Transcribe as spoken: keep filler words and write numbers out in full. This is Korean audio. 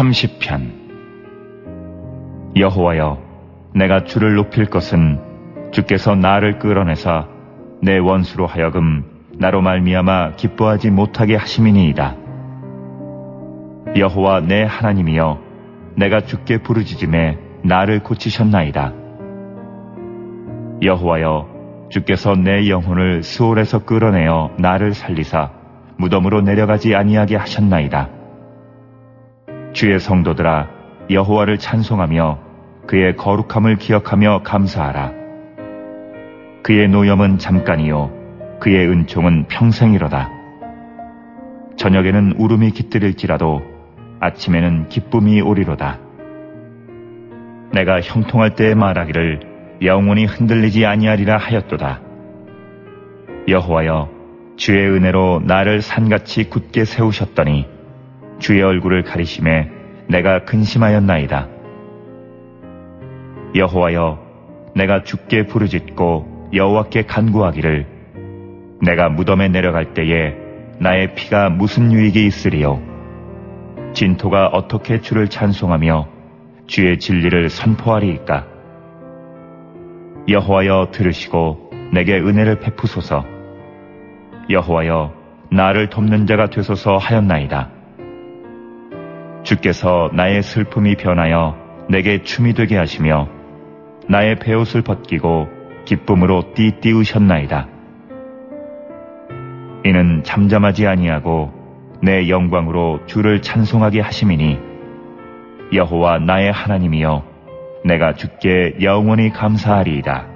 삼십 편. 여호와여, 내가 주를 높일 것은 주께서 나를 끌어내사 내 원수로 하여금 나로 말미암아 기뻐하지 못하게 하심이니이다. 여호와 내 하나님이여, 내가 주께 부르짖음에 나를 고치셨나이다. 여호와여, 주께서 내 영혼을 스올에서 끌어내어 나를 살리사 무덤으로 내려가지 아니하게 하셨나이다. 주의 성도들아, 여호와를 찬송하며 그의 거룩함을 기억하며 감사하라. 그의 노염은 잠깐이요 그의 은총은 평생이로다. 저녁에는 울음이 깃들일지라도 아침에는 기쁨이 오리로다. 내가 형통할 때에 말하기를 영원히 흔들리지 아니하리라 하였도다. 여호와여, 주의 은혜로 나를 산같이 굳게 세우셨더니 주의 얼굴을 가리심에 내가 근심하였나이다. 여호와여, 내가 주께 부르짖고 여호와께 간구하기를 내가 무덤에 내려갈 때에 나의 피가 무슨 유익이 있으리요. 진토가 어떻게 주를 찬송하며 주의 진리를 선포하리이까. 여호와여, 들으시고 내게 은혜를 베푸소서. 여호와여, 나를 돕는 자가 되소서 하였나이다. 주께서 나의 슬픔이 변하여 내게 춤이 되게 하시며 나의 베옷을 벗기고 기쁨으로 띠띠우셨나이다. 이는 잠잠하지 아니하고 내 영광으로 주를 찬송하게 하심이니 여호와 나의 하나님이여, 내가 주께 영원히 감사하리이다.